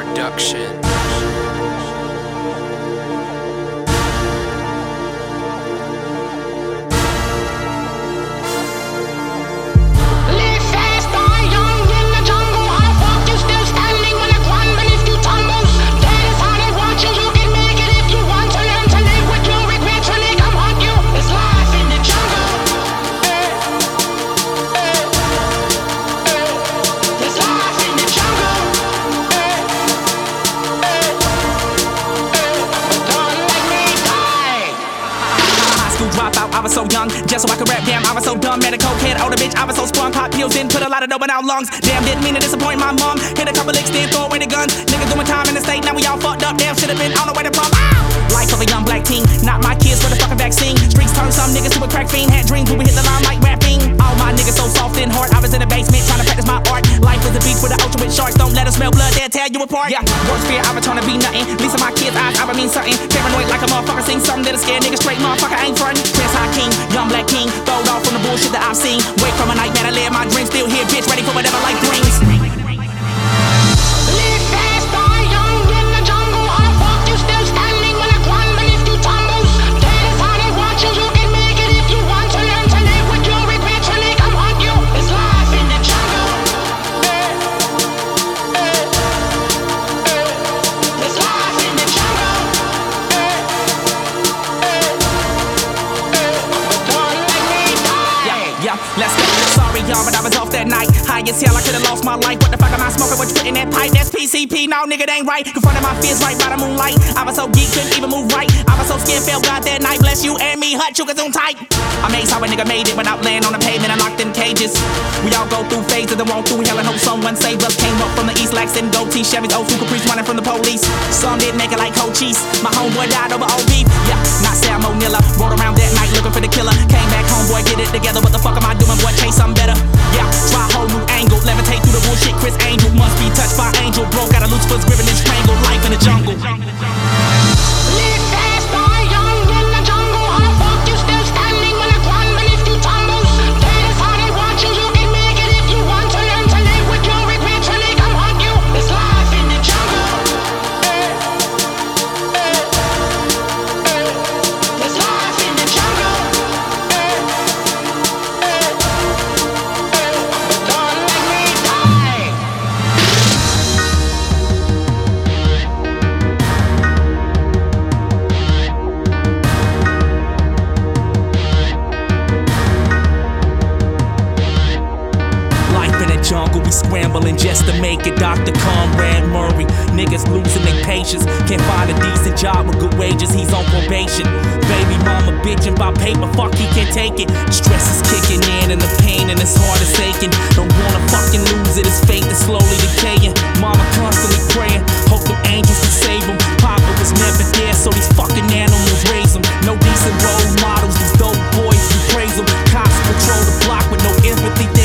Production. Dropout, I was so young, just so I could rap. Damn, I was so dumb. Met a cokehead, older bitch, I was so sprung. Pop pills in, put a lot of dope in our lungs. Damn, didn't mean to disappoint my mom. Hit a couple licks, then throw away the guns. Niggas doing time in the state, now we all fucked up. Damn, should've been on the way to prom. Life of a young black teen, not my kids for the fucking vaccine. Streets turned some niggas to a crack fiend. Had dreams when we hit the line like rapping. All my niggas so soft in heart. I was in the basement trying to practice my art. Life is a beach with the ocean with sharks. Don't let them smell blood, they'll tear you apart. Yeah, worst fear, I return to be nothing. Least of my kids' eyes, I would mean something. Paranoid like a motherfucker, seen something that'll scare niggas straight. Motherfucker ain't frontin'. Prince High King, young black king, throwed off from the bullshit that I've seen. Wake from a nightmare, I live my dreams. Still here, bitch, ready for whatever life brings. Live fast, die young in the jungle. How the fuck you still standing when I crumble if you tumble? That is how they want you. You can make it if you want to learn to live with your regrets when they come haunt you. It's life in the jungle. It's life in the jungle. But don't let me die. Yeah, let's go. Sorry, y'all, but I was off that night. High as hell, I could've lost my life. What the fuck am I smoking? What you put in that pipe? That's PCP. No, nigga, that ain't right. Confronted my fears right by the moonlight. I was so geek, couldn't even move right. I was so scared, felt God that night. Bless you and me, hut, you on tight. Amazed how a nigga made it without laying on the pavement and locked in cages. We all go through phases and walk through hell and hope someone save us. Came up from the east, lax and goatee, Chevys, old school Caprice running from the police. Some didn't make it like Cochise. My homeboy died over old beef. Yeah, not salmonella. Rode around that night looking for the killer. Came back, homeboy, get it together. What the fuck am I doing, boy? Chase something better. Yeah, try a whole new angle. Levitate through the bullshit. Chris Angel must be touched by angel. Broke out of Lucifer's grip and then strangled. Life in the jungle. Live fast, die young in the jungle. How the fuck you still standing when I crumble if you tumble? That is how they want you. You can make it if you want to learn to live with your regrets when they come haunt you. It's life in the jungle. It's life in the jungle. But don't let me die. Life in the jungle, we scrambling just to make it. Dr. Conrad Murray, niggas losing their patience. Can't find a decent job with good wages, he's on probation. Baby mama bitching about paper, fuck he can't take it. Stress is kicking in and the pain and his heart is aching. Don't wanna fucking lose it, his faith is slowly decaying. Mama constantly praying, hope them angels can save him. Papa was never there, so these fucking animals raise him. No decent role models, these dope boys, we praise them. Cops patrol the block with no empathy.